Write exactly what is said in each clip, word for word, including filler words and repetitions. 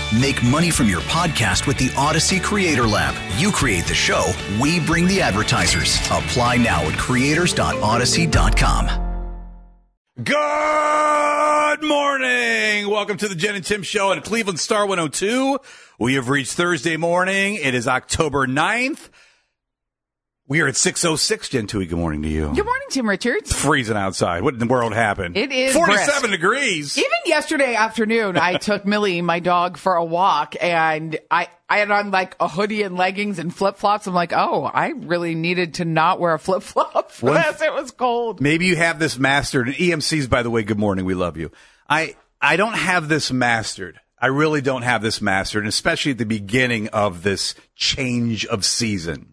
Make money from your podcast with the Odyssey Creator Lab. You create the show, we bring the advertisers. Apply now at creators dot odyssey dot com. Good morning. Welcome to the Jen and Tim Show at Cleveland Star one oh two. We have reached Thursday morning. It is October ninth. We are at six oh six. Jen Tui, good morning to you. Good morning, Tim Richards. It's freezing outside. What in the world happened? It is forty-seven brisk. degrees. Even yesterday afternoon, I took Millie, my dog, for a walk, and I, I had on like a hoodie and leggings and flip-flops. I'm like, oh, I really needed to not wear a flip-flop for One- this. It was cold. Maybe you have this mastered. And E M Cs, by the way, good morning. We love you. I, I don't have this mastered. I really don't have this mastered, and especially at the beginning of this change of season.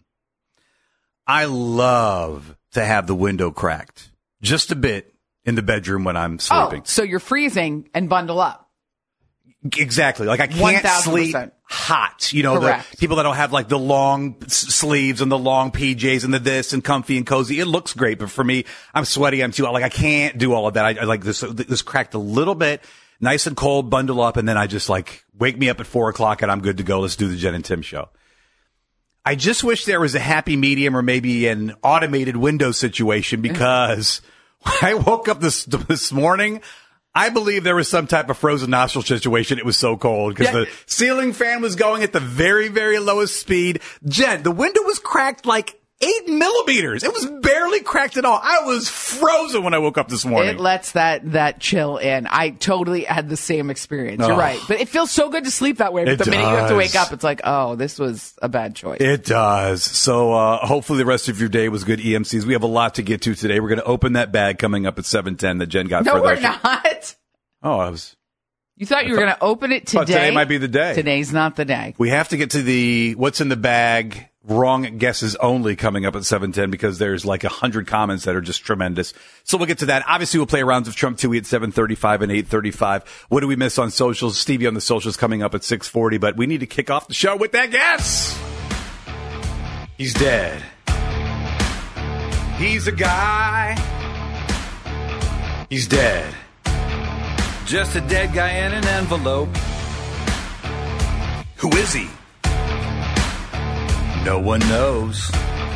I love to have the window cracked just a bit in the bedroom when I'm sleeping. Oh, so you're freezing and bundle up. Exactly. Like I can't one thousand percent sleep hot. You know, Correct. the people that don't have like the long s- sleeves and the long P Js and the this and comfy and cozy. It looks great, but for me, I'm sweaty. I'm too like I can't do all of that. I, I like this. This cracked a little bit, nice and cold, bundle up, and then I just like wake me up at four o'clock and I'm good to go. Let's do the Jen and Tim Show. I just wish there was a happy medium or maybe an automated window situation, because when I woke up this this morning, I believe there was some type of frozen nostril situation. It was so cold because Yeah. the ceiling fan was going at the very, very lowest speed. Jen, the window was cracked like eight millimeters. It was barely cracked at all. I was frozen when I woke up this morning. It lets that that chill in. I totally had the same experience. You're Oh. right. But it feels so good to sleep that way. But It the minute you have to does. wake up, it's like, oh, this was a bad choice. It does. So uh, hopefully the rest of your day was good, E M Cs. We have a lot to get to today. We're going to open that bag coming up at seven ten that Jen got no, for we're that. not. Oh, I was. You thought you were going to open it thought today? today might be the day. Today's not the day. We have to get to the what's in the bag, wrong guesses only coming up at seven ten, because there's like a hundred comments that are just tremendous. So we'll get to that. Obviously, we'll play rounds of Trump Tui at seven thirty-five and eight thirty-five. What do we miss on socials? Stevie on the socials coming up at six forty, but we need to kick off the show with that guess. He's dead. He's a guy. He's dead. Just a dead guy in an envelope. Who is he? No one knows.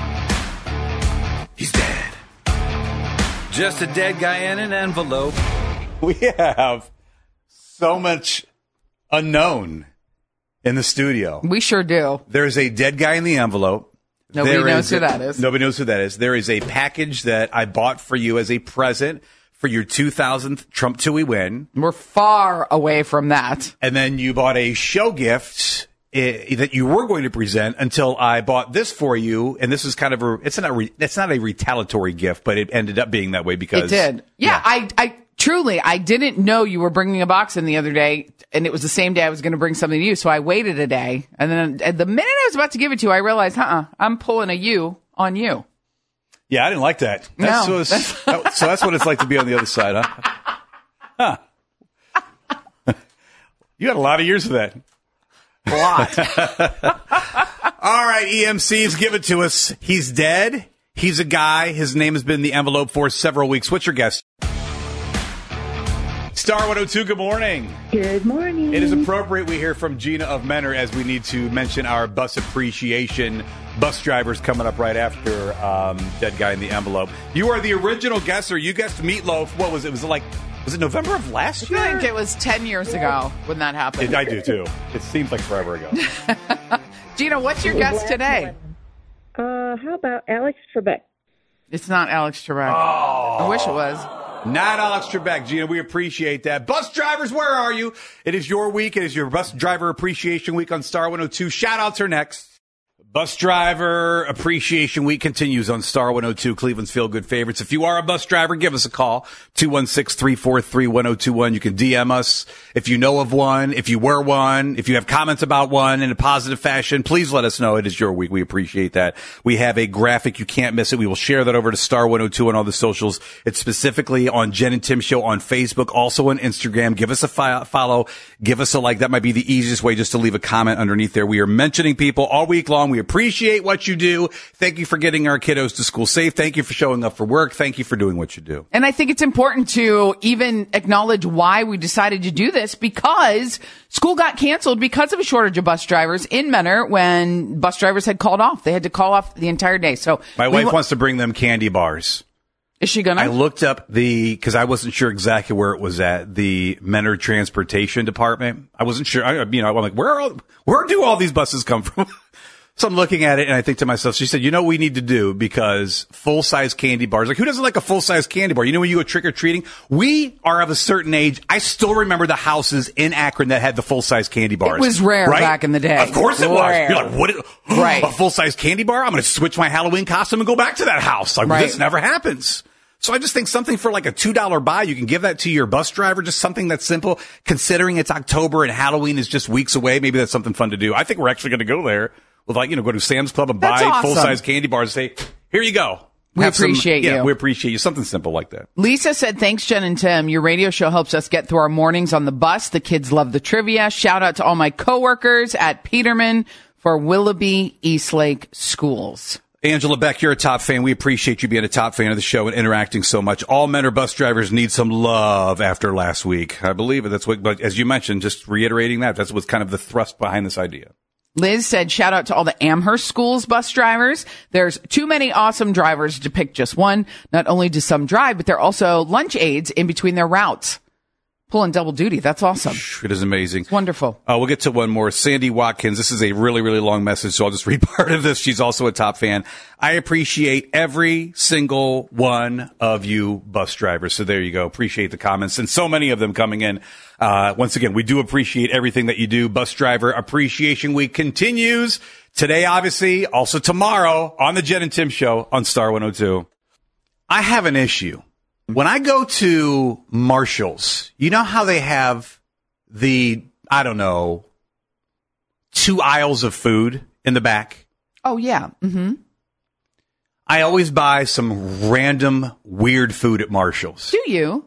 He's dead. Just a dead guy in an envelope. We have so much unknown in the studio. We sure do. There's a dead guy in the envelope. Nobody There knows is who a- that is. Nobody knows who that is. There is a package that I bought for you as a present for your two thousandth Trump Tui win. We're far away from that. And then you bought a show gift eh, that you were going to present until I bought this for you. And this is kind of a, it's not a, re, it's not a retaliatory gift, but it ended up being that way because It did. Yeah, I, I truly, I didn't know you were bringing a box in the other day, and it was the same day I was going to bring something to you. So I waited a day, and then at the minute I was about to give it to you, I realized, uh-uh, I'm pulling a you on you. Yeah, I didn't like that. That's No, what it's- that- so that's what it's like to be on the other side, huh? Huh. You had a lot of years of that. A lot. All right, E M Cs, give it to us. He's dead. He's a guy. His name has been in the envelope for several weeks. What's your guess? Star one oh two, good morning. Good morning. It is appropriate we hear from Gina of Menor as we need to mention our bus appreciation. Bus drivers coming up right after um, Dead Guy in the Envelope. You are the original guesser. You guessed Meatloaf. What was it? Was it like, was it November of last year? I think it was ten years ago when that happened. It- I do too. It seems like forever ago. Gina, what's your guess today? Uh, how about Alex Trebek? It's not Alex Trebek. I wish it was. Not Alex Trebek, Gina. We appreciate that. Bus drivers, where are you? It is your week. It is your Bus Driver Appreciation Week on Star one oh two. Shout outs are next. Bus Driver Appreciation Week continues on Star one oh two, Cleveland's Feel Good Favorites. If you are a bus driver, give us a call, two one six, three four three, one oh two one. You can D M us if you know of one, if you were one, if you have comments about one in a positive fashion, please let us know. It is your week. We appreciate that. We have a graphic. You can't miss it. We will share that over to Star one oh two on all the socials. It's specifically on Jen and Tim Show on Facebook, also on Instagram. Give us a fi- follow. Give us a like. That might be the easiest way, just to leave a comment underneath there. We are mentioning people all week long. We appreciate what you do. Thank you for getting our kiddos to school safe. Thank you for showing up for work. Thank you for doing what you do. And I think it's important to even acknowledge why we decided to do this, because school got canceled because of a shortage of bus drivers in Menor when bus drivers had called off. They had to call off the entire day. So my wife w- wants to bring them candy bars. Is she gonna? I looked up the, because I wasn't sure exactly where it was at, the Menor Transportation Department. I wasn't sure. I, you know, I'm like, where are, where do all these buses come from? So I'm looking at it and I think to myself, she said, you know what we need to do, because full-size candy bars, like who doesn't like a full-size candy bar? You know, when you go trick-or-treating, we are of a certain age. I still remember the houses in Akron that had the full-size candy bars. It was rare right? back in the day. Of course it rare. was. You're like, what? Is, right. A full-size candy bar? I'm going to switch my Halloween costume and go back to that house. Like, right. This never happens. So I just think something for like a two dollars buy, you can give that to your bus driver, just something that's simple, considering it's October and Halloween is just weeks away. Maybe that's something fun to do. I think we're actually going to go there with, like, you know, go to Sam's Club and that's buy awesome. full-size candy bars and say, here you go. We Have appreciate some, you. Yeah, we appreciate you. Something simple like that. Lisa said, thanks, Jen and Tim. Your radio show helps us get through our mornings on the bus. The kids love the trivia. Shout out to all my coworkers at Peterman for Willoughby Eastlake Schools. Angela Beck, you're a top fan. We appreciate you being a top fan of the show and interacting so much. All Menor bus drivers need some love after last week. I believe it. That's what, but as you mentioned, just reiterating that, that's what's kind of the thrust behind this idea. Liz said, shout out to all the Amherst schools bus drivers. There's too many awesome drivers to pick just one. Not only do some drive, but they're also lunch aides in between their routes. Pulling double duty. That's awesome. It is amazing. It's wonderful. Uh, we'll get to one more. Sandy Watkins. This is a really, really long message, so I'll just read part of this. She's also a top fan. I appreciate every single one of you bus drivers. So there you go. Appreciate the comments and so many of them coming in. Uh, once again, we do appreciate everything that you do. Bus Driver Appreciation Week continues today, obviously, also tomorrow on the Jen and Tim Show on Star one oh two. I have an issue. When I go to Marshall's, you know how they have the, I don't know, two aisles of food in the back? Oh, yeah. Mm-hmm. I always buy some random weird food at Marshall's. Do you?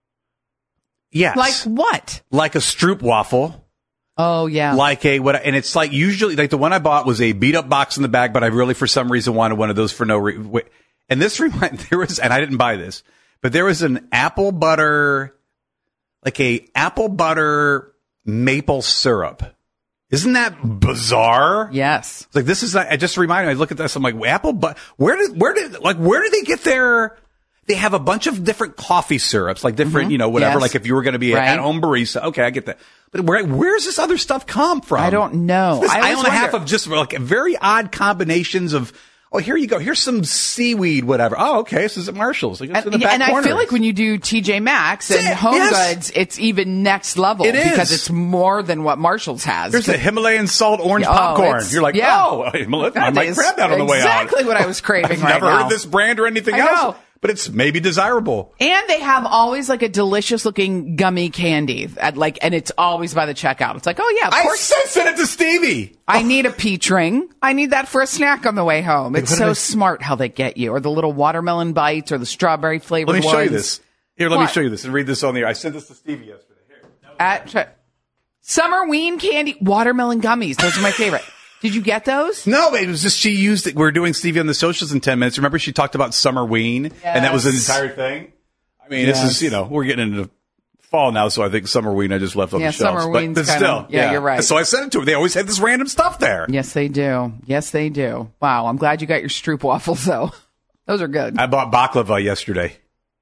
Yes. Like what? Like a Stroop waffle. Oh, yeah. Like a, what? And it's like usually, like the one I bought was a beat up box in the bag, but I really, for some reason, wanted one of those for no reason. And this remind, there was, and I didn't buy this. But there was an apple butter, like a apple butter maple syrup. Isn't that bizarre? Yes. It's like, this is not, I just reminded me, I look at this, I'm like, apple but where did, where did, like, where do they get their, they have a bunch of different coffee syrups, like different, mm-hmm. you know, whatever, yes. like if you were going to be right. an at-home barista. Okay, I get that. But where, where's this other stuff come from? I don't know. This I isle and a half wonder. of just like very odd combinations of, oh, here you go. Here's some seaweed, whatever. Oh, okay. This is at Marshall's. Like, And, in the back and I corner. feel like when you do T J Maxx and It, Home yes. Goods, it's even next level. It is. Because it's more than what Marshall's has. There's the Himalayan salt orange Oh, popcorn. it's- You're like, yeah. oh, Himalayan. I That might is grab that on the way out. exactly what I was craving I've right never now. heard of this brand or anything I else, know. but it's maybe desirable. And they have always like a delicious looking gummy candy at like, and it's always by the checkout. It's like, oh yeah, of I course. sent sent it to Stevie. I need a peach ring. I need that for a snack on the way home. It's what so did I- smart how they get you, or the little watermelon bites, or the strawberry flavored Let ones. me show you this. Here, let me What? show you this and read this on the air. I sent this to Stevie yesterday. Here. At Summerween candy watermelon gummies. Those are my favorite. Did you get those? No, it was just she used it. We were doing Stevie on the socials in ten minutes. Remember she talked about Summerween, and that was the Yes. entire thing. I mean, Yes. this is, you know, we're getting into fall now, so I think Summerween I just left on Yeah, the shelves. Summerween's but, but kinda- still, yeah, you're right. So I sent it to her. They always had this random stuff there. Yes, they do. Yes, they do. Wow, I'm glad you got your Stroop waffles though. Those are good. I bought baklava yesterday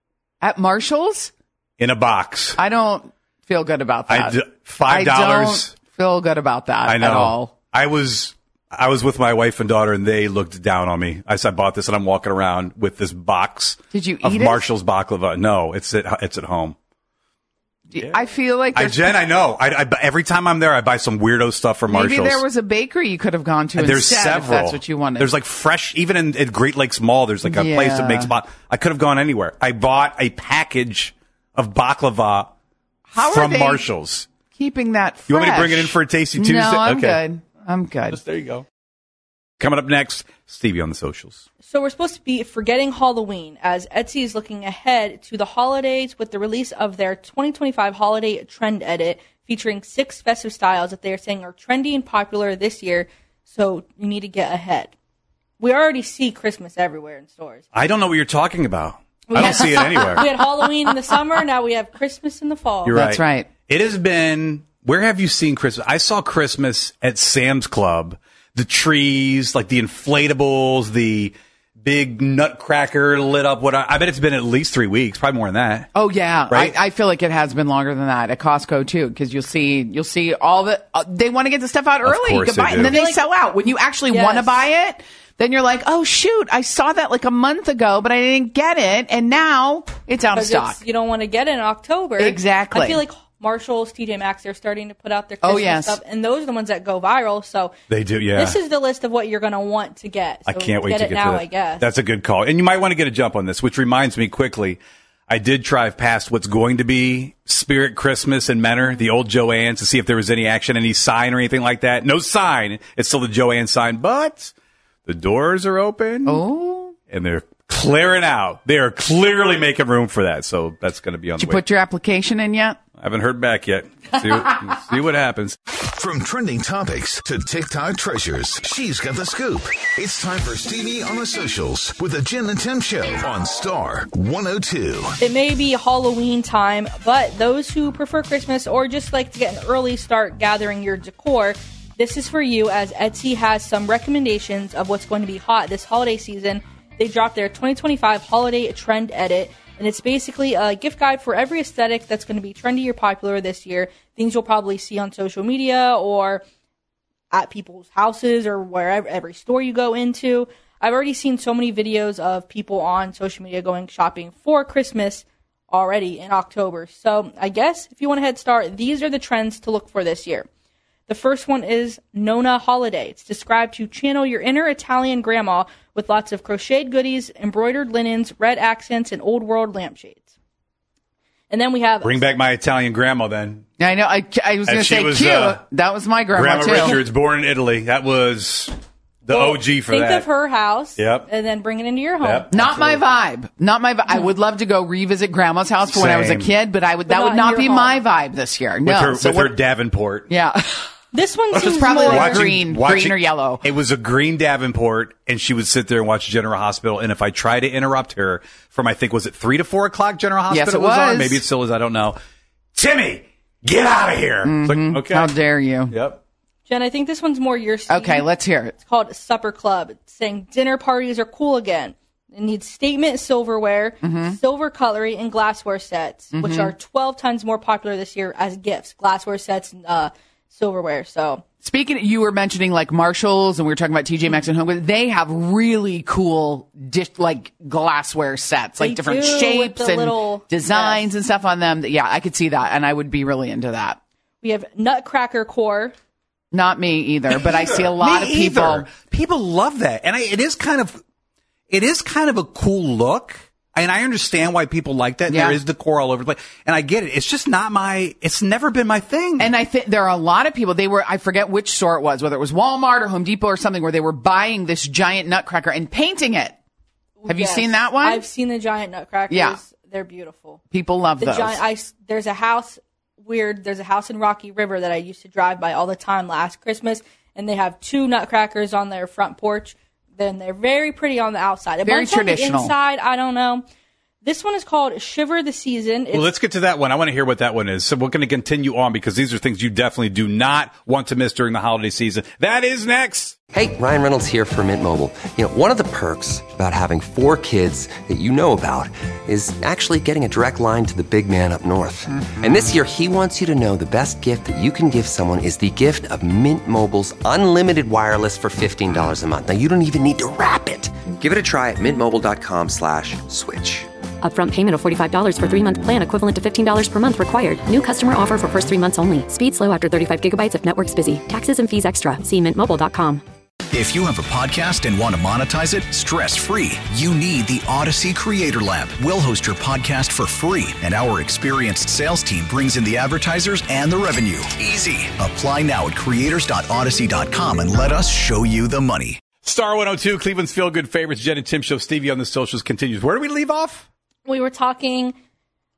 At Marshall's? in a box. I don't feel good about that. I d- five dollars. I don't feel good about that I know. at all. I was I was with my wife and daughter, and they looked down on me. I said, I bought this, and I'm walking around with this box. Did you of eat it? Marshall's baklava? No, it's at it's at home. I feel like I there's, Jen, I know. I, I every time I'm there, I buy some weirdo stuff from maybe Marshall's. there was a bakery you could have gone to There's instead several. if that's what you wanted. There's like fresh, even in at Great Lakes Mall. There's like a place that Yeah. makes. Ba- I could have gone anywhere. I bought a package of baklava How are from they Marshall's. keeping that fresh? You want me to bring it in for a tasty Tuesday? No, I'm Okay. good. I'm good. Just, there you go. Coming up next, Stevie on the socials. So we're supposed to be forgetting Halloween, as Etsy is looking ahead to the holidays with the release of their twenty twenty-five holiday trend edit featuring six festive styles that they are saying are trendy and popular this year. so you need to get ahead. We already see Christmas everywhere in stores. I don't know what you're talking about. We I don't had- see it anywhere. We had Halloween in the summer. Now we have Christmas in the fall. You're right. That's right. It has been, where have you seen Christmas? I saw Christmas at Sam's Club. The trees, like the inflatables, the big nutcracker lit up. What I, I bet it's been at least three weeks, probably more than that. Oh yeah, Right? I, I feel like it has been longer than that at Costco too, because you'll see you'll see all the uh, they want to get the stuff out early, you course can they buy it, do. and then I feel they like- sell out. When you actually Yes. want to buy it, then you're like, oh shoot, I saw that like a month ago, but I didn't get it, and now it's out of 'Cause stock. it's- you don't want to get it in October. Exactly. I feel like Marshalls, T J Maxx, they're starting to put out their Oh, Christmas yes. stuff, and those are the ones that go viral. So They do, yeah. this is the list of what you're going to want to get. So I can't wait get to it get now, to that. I guess. That's a good call. And you might want to get a jump on this, which reminds me quickly. I did drive past what's going to be Spirit Christmas in Menor, the old Joann's, to see if there was any action, any sign or anything like that. No sign. It's still the Joann sign, but the doors are open. Oh, And they're clearing out. They are clearly making room for that. So that's going to be on did the you way. put your application in yet? I haven't heard back yet. See what, see what happens. From trending topics to TikTok treasures, she's got the scoop. It's time for Stevie on the socials with the Jen and Tim Show on Star one oh two. It may be Halloween time, but those who prefer Christmas or just like to get an early start gathering your decor, this is for you, as Etsy has some recommendations of what's going to be hot this holiday season. They dropped their twenty twenty-five Holiday Trend Edit, and it's basically a gift guide for every aesthetic that's going to be trendy or popular this year. Things you'll probably see on social media or at people's houses or wherever, every store you go into. I've already seen so many videos of people on social media going shopping for Christmas already in October. So I guess if you want a head start, these are the trends to look for this year. The first one is Nona Holiday. It's described to channel your inner Italian grandma with lots of crocheted goodies, embroidered linens, red accents, and old world lampshades. And then we have Bring back my Italian grandma then. I know. I, I was And going to she say was, cute. uh, That was my grandma, Grandma too. Richards, born in Italy. That was the well, O G for think that. of her house, Yep. and then bring it into your home. Yep. Not my vibe. Not my vibe. I would love to go revisit grandma's house for when I was a Same. kid, but I would. But that not would in not your be home. my vibe this year. With No. her, So with what- her Davenport. yeah. This one Which seems was probably more like green, green or yellow. It was a green Davenport, and she would sit there and watch General Hospital. And if I try to interrupt her from, I think, was it three to four o'clock General Hospital Yes, it was on? was. Maybe it still is. I don't know. Timmy, get out of here. It's like, okay. How dare you? Yep. Jen, I think this one's more your speed. Okay, let's hear it. It's called Supper Club. It's saying dinner parties are cool again. It needs statement silverware, Mm-hmm. silver cutlery, and glassware sets, which are twelve times more popular this year as gifts. Glassware sets and uh, silverware. So Speaking, you were mentioning like Marshalls, and we were talking about T J Maxx and Home Goods. They have really cool dish, like glassware sets, like They different do, with shapes the and little- designs yes. and stuff on them. Yeah, I could see that, and I would be really into that. we have Nutcracker Core. Not me either, but I see a lot Me of people. either. People love that, and I, it is kind of, it is kind of a cool look. And I understand why people like that. Yeah. There is decor all over the place, and I get it. It's just not my. It's never been my thing. And I think there are a lot of people, they were, I forget which store it was, whether it was Walmart or Home Depot or something, where they were buying this giant nutcracker and painting it. Have you Yes. seen that one? I've seen the giant Nutcrackers. Yeah. They're beautiful. People love The those. giant. I, there's a house, weird, there's a house in Rocky River that I used to drive by all the time last Christmas, and they have two Nutcrackers on their front porch. Then they're very pretty on the outside. A Very bunch on the traditional. inside, I don't know. This one is called Shiver the Season. It's, Well, let's get to that one. I want to hear what that one is. So we're going to continue on because these are things you definitely do not want to miss during the holiday season. That is next. Hey, Ryan Reynolds here for Mint Mobile. You know, one of the perks about having four kids that you know about is actually getting a direct line to the big man up north. And this year, he wants you to know the best gift that you can give someone is the gift of Mint Mobile's unlimited wireless for fifteen dollars a month. Now, you don't even need to wrap it. Give it a try at mintmobile.com slash switch. Upfront payment of forty-five dollars for three-month plan equivalent to fifteen dollars per month required. New customer offer for first three months only. Speed slow after thirty-five gigabytes if network's busy. Taxes and fees extra. See mint mobile dot com. If you have a podcast and want to monetize it stress-free, you need the Odyssey Creator Lab. We'll host your podcast for free, and our experienced sales team brings in the advertisers and the revenue. Easy. Apply now at creators dot odyssey dot com and let us show you the money. Star one oh two, Cleveland's feel-good favorites. Jen and Tim Show. Stevie on the socials continues. Where do we leave off? we were talking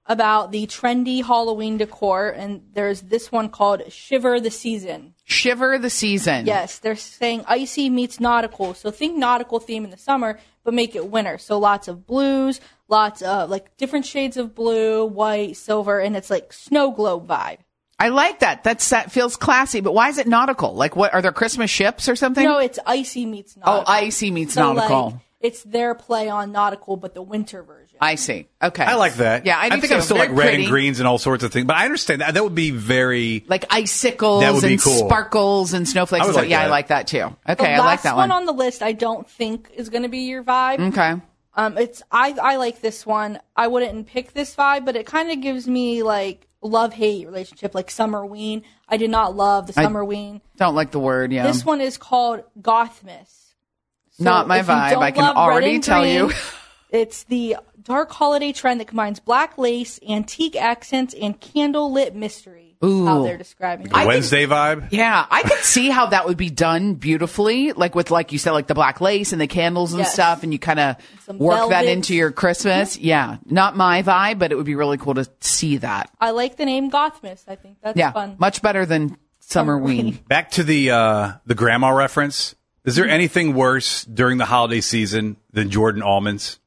about the trendy Halloween decor, and there's this one called Shiver the Season. Shiver the Season. Yes, they're saying icy meets nautical. So think nautical theme in the summer, but make it winter. So lots of blues, lots of like different shades of blue, white, silver, and it's like snow globe vibe. I like that. That's, that feels classy, but why is it nautical? Like, what are there Christmas ships or something? No, it's icy meets nautical. Oh, icy meets so nautical. Like, it's their play on nautical, but the winter version. I see. Okay. I like that. Yeah, I do I think too. I'm still Very like red pretty. and greens and all sorts of things, but I understand that. That would be very... Like icicles That would be and cool. sparkles and snowflakes. I would and stuff. like yeah, that. I like that too. Okay, the I like last that one one. on the list I don't think is going to be your vibe. Okay. Um, it's I I like this one. I wouldn't pick this vibe, but it kind of gives me like love-hate relationship, like Summerween. I did not love the I- Summerween. Don't like the word, yeah. This one is called Gothmas. So Not my if you vibe. don't I can love red already and tell green, you. It's the dark holiday trend that combines black lace, antique accents, and candle-lit mystery. Is how Ooh. they're describing it. The Wednesday vibe? Yeah, I could see how that would be done beautifully, like with, like you said, like the black lace and the candles and Yes. stuff, and you kind of Some work that velvet. into your Christmas. Yeah, not my vibe, but it would be really cool to see that. I like the name Gothmas. I think that's Yeah, fun. much better than Summerween. Back to the uh, the grandma reference. Is there anything worse during the holiday season than Jordan almonds?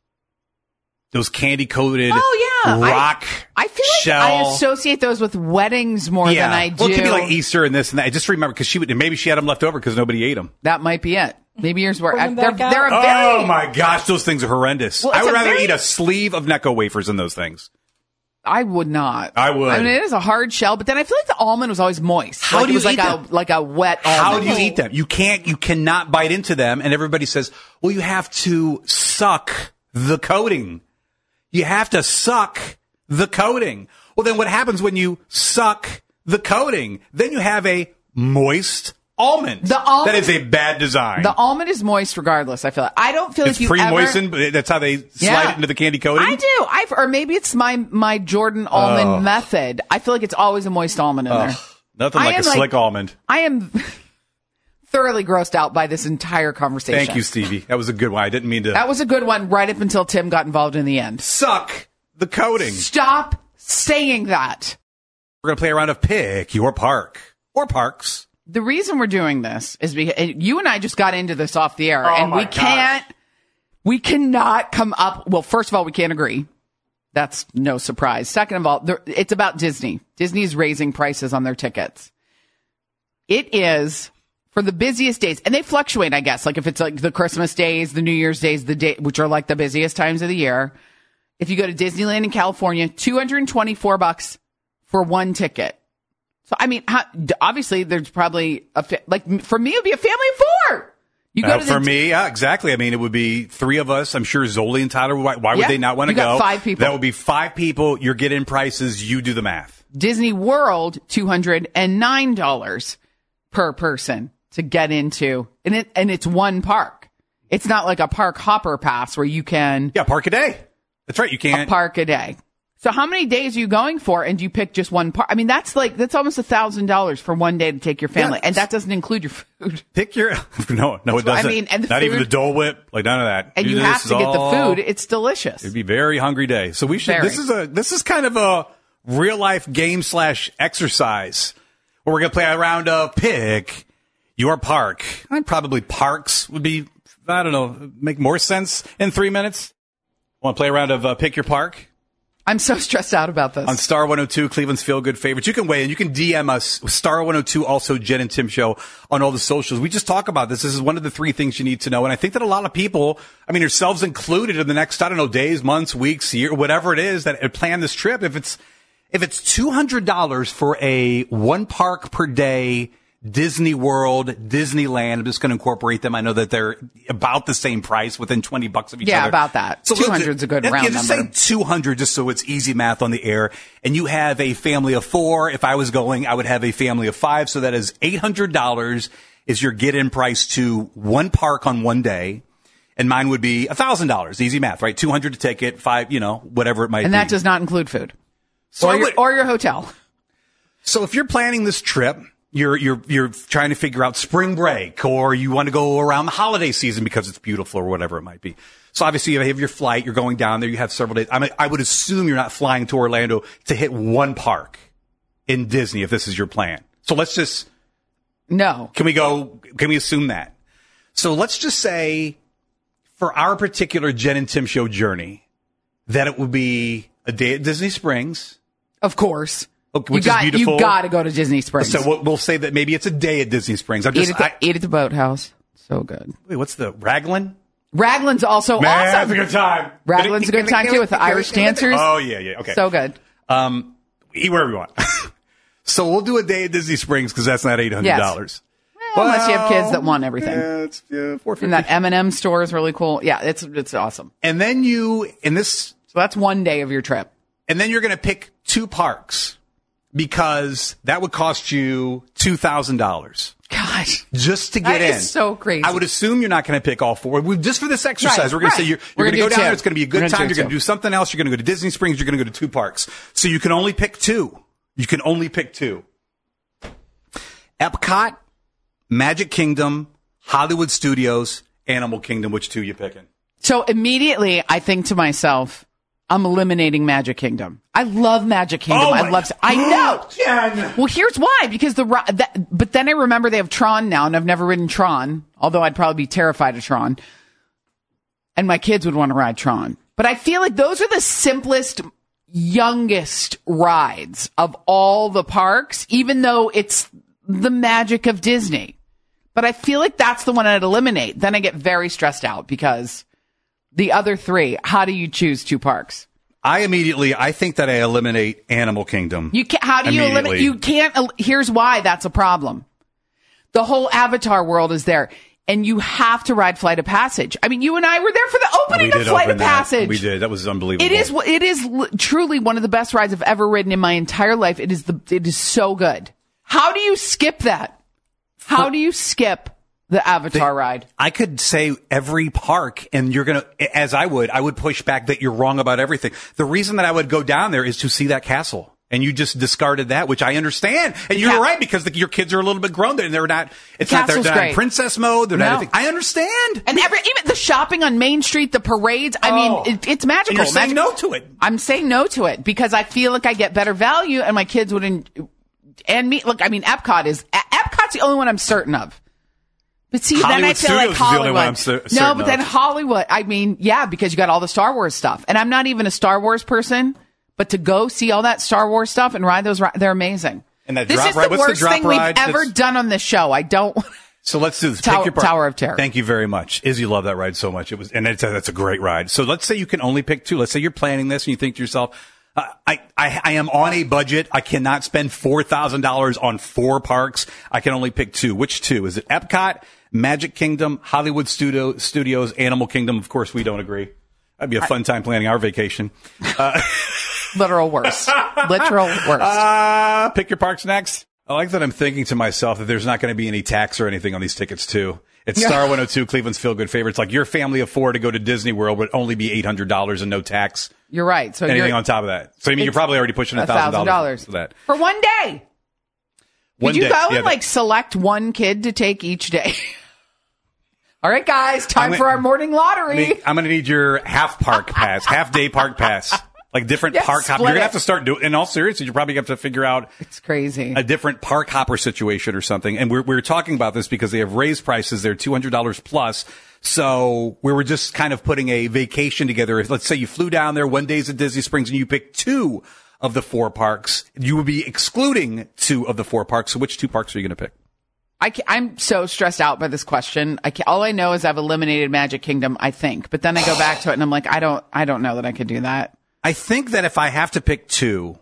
Those candy coated Oh, yeah. rock I feel like shell. I associate those with weddings more yeah. than I do. Well, it could be like Easter and this and that. I just remember because she would, and maybe she had them left over because nobody ate them. That might be it. Maybe yours were. Bring them They're, back out. they're a very. Oh my gosh, those things are horrendous. Well, I it's would a rather very- eat a sleeve of Necco wafers than those things. I would not. I would. I mean, it is a hard shell, but then I feel like the almond was always moist. How like do it was you like eat a them? like a wet almond. How do you eat them? You can't, you cannot bite into them. And everybody says, well, you have to suck the coating. You have to suck the coating. Well, then what happens when you suck the coating? Then you have a moist almond. The almond- That is a bad design. The almond is moist regardless. I feel like I don't feel it's like you pre-moistened, ever. but that's how they slide Yeah. it into the candy coating. I do. I've or maybe it's my my Jordan almond Oh. method. I feel like it's always a moist almond in there. Nothing I like a am like- slick almond. I am thoroughly grossed out by this entire conversation. Thank you, Stevie. That was a good one. I didn't mean to That was a good one right up until Tim got involved in the end. suck the coating. Stop saying that. We're going to play a round of Pick Your Park or Parks. The reason we're doing this is because and you and I just got into this off the air, Oh and my we can't, we cannot come up. Well, first of all, we can't agree. That's no surprise. Second of all, there, it's about Disney. Disney's raising prices on their tickets. It is for the busiest days, and they fluctuate, I guess. Like if it's like the Christmas days, the New Year's days, the day, which are like the busiest times of the year. If you go to Disneyland in California, two hundred twenty-four bucks for one ticket. So, I mean, how, obviously there's probably a, fa- like for me, it would be a family of four. You go Uh, to the for me, yeah, exactly. I mean, it would be three of us. I'm sure Zoli and Tyler. Why, why would Yeah, they not want to you got go? five people. That would be five people. You're getting prices. You do the math. Disney World, two hundred nine dollars per person to get into. And it, and it's one park. It's not like a park hopper pass where you can Yeah, park a day. That's right. You a can't. park a day. So how many days are you going for? And do you pick just one park? I mean, that's like, that's almost a thousand dollars for one day to take your family. Yeah. And that doesn't include your food. Pick your. No, no, it what I doesn't. mean, and the not even food- the Dole Whip. Like none of that. And you This have is to get the all- food. It's delicious. It'd be a very hungry day. So we should. Very. This is a. This is kind of a real life game slash exercise where we're gonna play a round of Pick Your Park. I'd probably parks would be. I don't know. Make more sense in three minutes. Want to play a round of uh, Pick Your Park? I'm so stressed out about this. On Star one oh two, Cleveland's Feel Good Favorites. You can weigh in. You can D M us, Star one oh two, also Jen and Tim Show on all the socials. We just talk about this. This is one of the three things you need to know. And I think that a lot of people, I mean, yourselves included, in the next, I don't know, days, months, weeks, year, whatever it is that plan this trip, if it's, if it's two hundred dollars for a one park per day Disney World, Disneyland, I'm just going to incorporate them. I know that they're about the same price, within twenty bucks of each Yeah, other. about that. two hundred is a good yeah, round yeah, just number. say two hundred just so it's easy math on the air. And you have a family of four. If I was going, I would have a family of five. So that is eight hundred dollars is your get-in price to one park on one day. And mine would be one thousand dollars. Easy math, right? two hundred to ticket, five, you know, whatever it might and be. that does not include food. So or, I your, would- or your hotel. So if you're planning this trip, you're you're you're trying to figure out spring break, or you want to go around the holiday season because it's beautiful or whatever it might be. So obviously you have your flight, you're going down there, you have several days. I mean, I would assume you're not flying to Orlando to hit one park in Disney if this is your plan. So let's just No. Can we go can we assume that? So let's just say for our particular Jen and Tim show journey that it would be a day at Disney Springs. Of course. Which you got, is beautiful. You got to go to Disney Springs. So we'll, we'll say that maybe it's a day at Disney Springs. I'm just eat, at the, I, eat at the boathouse. So good. Wait, what's the Raglan? Raglan's also Man, awesome. that's a good time. Raglan's a good time too with the Irish dancers. Oh yeah, yeah. Okay. So good. Um, eat wherever you want. So we'll do a day at Disney Springs because that's not eight hundred dollars. Yes. Well, unless you have kids that want everything. Yeah, it's yeah, four fifty. And that M and M store is really cool. Yeah, it's it's awesome. And then you in this. So that's one day of your trip. And then you're going to pick two parks because that would cost you two thousand dollars. Gosh. Just to get that in. That is so crazy. I would assume you're not going to pick all four. We, just for this exercise, right, we're going right. to say you're, you're going to go down two. there. It's going to be a good time. You're going to two. do something else. You're going to go to Disney Springs. You're going to go to two parks. So you can only pick two. You can only pick two. Epcot, Magic Kingdom, Hollywood Studios, Animal Kingdom. Which two you picking? So immediately I think to myself, I'm eliminating Magic Kingdom. I love Magic Kingdom. Oh I love. I know. Jen. Well, here's why. Because the that, but then I remember they have Tron now, and I've never ridden Tron. Although I'd probably be terrified of Tron, and my kids would want to ride Tron. But I feel like those are the simplest, youngest rides of all the parks, even though it's the magic of Disney. But I feel like that's the one I'd eliminate. Then I get very stressed out because the other three, how do you choose two parks? I immediately, I think that I eliminate Animal Kingdom. You can't, how do you eliminate? You can't. Here's why that's a problem. The whole Avatar world is there, and you have to ride Flight of Passage. I mean, you and I were there for the opening of Flight of that. Passage. We did. That was unbelievable. It is. It is truly one of the best rides I've ever ridden in my entire life. It is the. It is so good. How do you skip that? How do you skip the Avatar they, ride? I could say every park, and you're going to, as I would, I would push back that you're wrong about everything. The reason that I would go down there is to see that castle. And you just discarded that, which I understand. And you're Ca- right, because the, your kids are a little bit grown and they're not, it's not, they're, Castle's they're not in great. princess mode. They're No. not anything. I understand. And every, even the shopping on Main Street, the parades. I Oh. mean, it, it's magical. And you're saying Magical. no to it. I'm saying no to it because I feel like I get better value, and my kids wouldn't. And me, look, I mean, Epcot is Epcot's the only one I'm certain of. But see, Hollywood then I feel Studios like is the only Hollywood. one I'm cer- no, certain but then of. Hollywood. I mean, yeah, because you got all the Star Wars stuff, and I'm not even a Star Wars person. But to go see all that Star Wars stuff and ride those, ri- they're amazing. And that this drop is ride, the what's the worst drop thing we've ride ever that's- done on this show. I don't. So let's do this. Tower- Pick your park. Tower of Terror. Thank you very much. Izzy loved that ride so much. It was, and it's a, that's a great ride. So let's say you can only pick two. Let's say you're planning this and you think to yourself, uh, I, I, I am on a budget. I cannot spend four thousand dollars on four parks. I can only pick two. Which two? Is it Epcot, Magic Kingdom, Hollywood Studio, Studios, Animal Kingdom? Of course, we don't agree. That'd be a fun time planning our vacation. Uh, Literal worst. Literal worst. Uh, pick your parks next. I like that I'm thinking to myself that there's not going to be any tax or anything on these tickets, too. It's Star one oh two, Cleveland's feel-good favorites. Like your family of four to go to Disney World would only be eight hundred dollars and no tax. You're right. So Anything you're, on top of that. So, I mean, you're probably already pushing one thousand dollars for that. For one day. One Could you day. go Yeah, and, that- like, select one kid to take each day? All right, guys, time I'm for gonna- our morning lottery. I mean, I'm going to need your half park pass, half day park pass. Like different Yeah, park hop. split You're going to it. have to start doing, in all seriousness, you're probably going to have to figure out It's crazy. a different park hopper situation or something. And we're, we're talking about this because they have raised prices. They're two hundred dollars plus. So we were just kind of putting a vacation together. If let's say you flew down there one day's at Disney Springs and you picked two of the four parks, you would be excluding two of the four parks. So which two parks are you going to pick? I ca- I'm so stressed out by this question. I ca- all I know is I've eliminated Magic Kingdom, I think. But then I go back to it and I'm like, I don't, I don't know that I could do that. I think that if I have to pick two,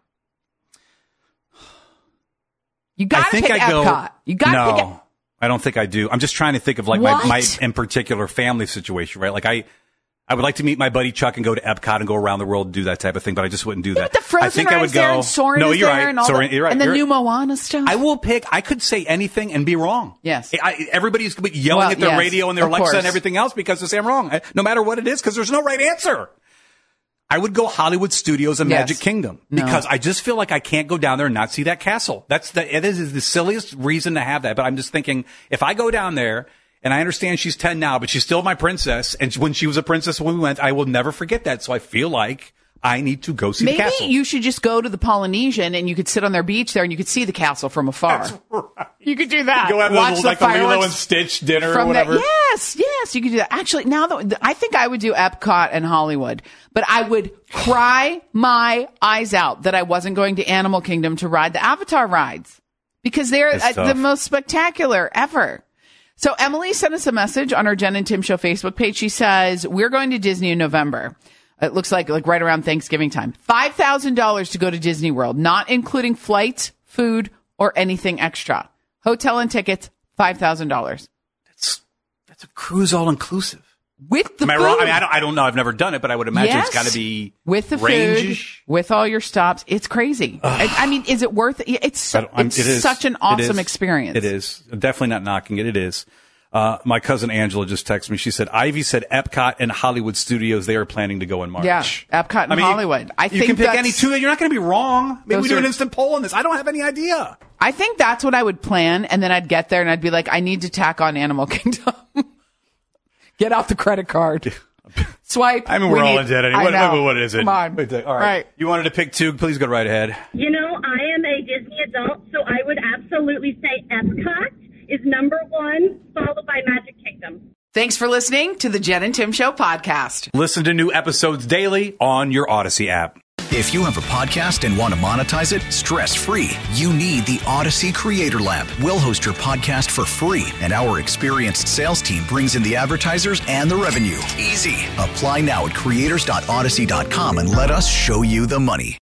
You I got to think pick I go. Epcot. You got to no, pick it. I don't think I do. I'm just trying to think of like my, What? my in particular family situation, right? Like I, I would like to meet my buddy Chuck and go to Epcot and go around the world and do that type of thing, but I just wouldn't do that. With the Frozen I think I would rides there go. and Soarin' no, is you're there right. and all Soarin', the, you're right. and the You're new right. Moana stuff. I will pick. I could say anything and be wrong. Yes. I, everybody's gonna be yelling Well, at their yes, radio and their of Alexa course. and everything else because they say I'm wrong. I- no matter what it is, because there's no right answer. I would go Hollywood Studios and Yes. Magic Kingdom No. because I just feel like I can't go down there and not see that castle. That's the, it is the silliest reason to have that. But I'm just thinking if I go down there and I understand she's ten now, but she's still my princess. And when she was a princess when we went, I will never forget that. So I feel like I need to go see Maybe the castle. you should just go to the Polynesian and you could sit on their beach there and you could see the castle from afar. That's right. You could do that. Go have Watch a little, the like a Lilo fireworks and Stitch dinner from or whatever. That. Yes, yes, you could do that. Actually, now that I think I would do Epcot and Hollywood, but I would cry my eyes out that I wasn't going to Animal Kingdom to ride the Avatar rides because they're That's uh, the tough. most spectacular ever. So Emily sent us a message on our Jen and Tim Show Facebook page. She says, we're going to Disney in November. It looks like like right around Thanksgiving time. five thousand dollars to go to Disney World, not including flights, food, or anything extra. Hotel and tickets, five thousand dollars. That's, that's a cruise all inclusive. With the Am I food. wrong? I mean, I don't, I don't know. I've never done it, but I would imagine Yes. it's got to be with the range-ish. food, with all your stops. It's crazy. I, I mean, is it worth it? It's, so, I don't- I'm- it's it is. such an It awesome is. experience. It is. Definitely not knocking it. It is. Uh, my cousin Angela just texted me. She said, Ivy said Epcot and Hollywood Studios, they are planning to go in March. Yeah, Epcot and I mean, Hollywood. I you think can pick that's- any two. You're not going to be wrong. Maybe Those we do are- an instant poll on this. I don't have any idea. I think that's what I would plan, and then I'd get there and I'd be like, I need to tack on Animal Kingdom. Get out the credit card. Swipe. I mean, We we're all need- in debt anyway. I What, know. what- what is it? Come on. Wait, all right. Right. You wanted to pick two. Please go right ahead. You know, I am a Disney adult, so I would absolutely say Epcot is number one, followed by Magic Kingdom. Thanks for listening to the Jen and Tim Show podcast. Listen to new episodes daily on your Odyssey app. If you have a podcast and want to monetize it stress-free, you need the Odyssey Creator Lab. We'll host your podcast for free, and our experienced sales team brings in the advertisers and the revenue. Easy. Apply now at creators dot odyssey dot com and let us show you the money.